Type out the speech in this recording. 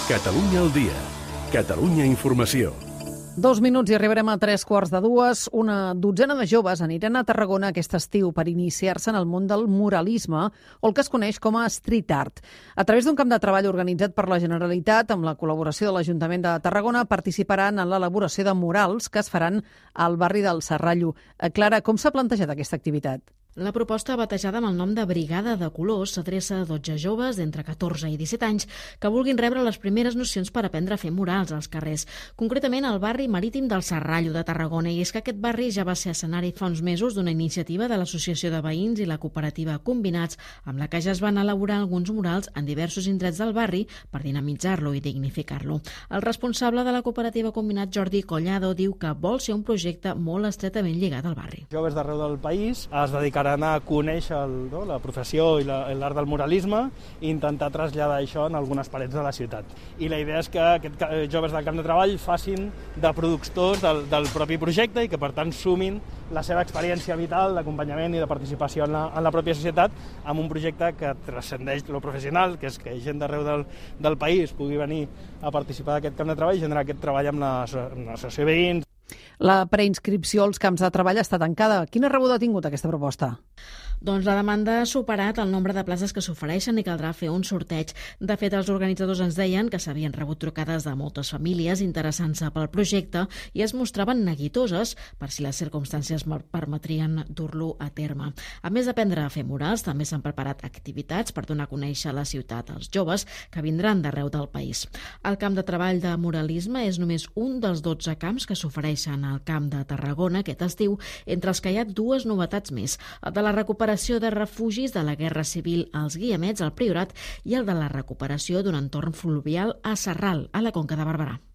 Catalunya al dia. Catalunya Informació. 2 minuts i arribarem a 2:45. Una dotzena de joves aniran a Tarragona aquest estiu per iniciar-se en el món del muralisme, o el que es coneix com a street art. A través d'un camp de treball organitzat per la Generalitat, amb la col·laboració de l'Ajuntament de Tarragona, participaran en l'elaboració de murals que es faran al barri del Serrallo. Clara, com s'ha plantejat aquesta activitat? La proposta, batejada amb el nom de Brigada de Colors, s'adreça a 12 joves d'entre 14 i 17 anys que vulguin rebre les primeres nocions per aprendre a fer murals als carrers, concretament al barri marítim del Serrallo de Tarragona. I és que aquest barri ja va ser escenari fa uns mesos d'una iniciativa de l'Associació de Veïns i la cooperativa Combinats, amb la que ja es van elaborar alguns murals en diversos indrets del barri per dinamitzar-lo i dignificar-lo. El responsable de la cooperativa Combinats, Jordi Collado, diu que vol ser un projecte molt estretament lligat al barri. Joves d'arreu del país es dedicaran a conèixer la professió i l'art del muralisme i intentar traslladar això en algunes parets de la ciutat. I la idea és que aquests joves del camp de treball facin de productors del propi projecte i que, per tant, sumin la seva experiència vital d'acompanyament i de participació en la pròpia societat amb un projecte que transcendeix lo professional, que és que gent d'arreu del país pugui venir a participar d'aquest camp de treball i generar aquest treball amb l'associació de veïns. La preinscripció als camps de treball està tancada. Quina rebuda ha tingut aquesta proposta? Doncs la demanda ha superat el nombre de places que s'ofereixen i caldrà fer un sorteig. De fet, els organitzadors ens deien que s'havien rebut trucades de moltes famílies interessant-se pel projecte i es mostraven neguitoses per si les circumstàncies permetrien dur-lo a terme. A més d'aprendre a fer murals, també s'han preparat activitats per donar a conèixer la ciutat als joves que vindran d'arreu del país. El camp de treball de muralisme és només un dels 12 camps que s'ofereixen al Camp de Tarragona aquest estiu, entre els que hi ha 2 novetats més: el de la recuperació de refugis de la Guerra Civil als Guiamets, al Priorat, i el de la recuperació d'un entorn fluvial a Sarral, a la Conca de Barberà.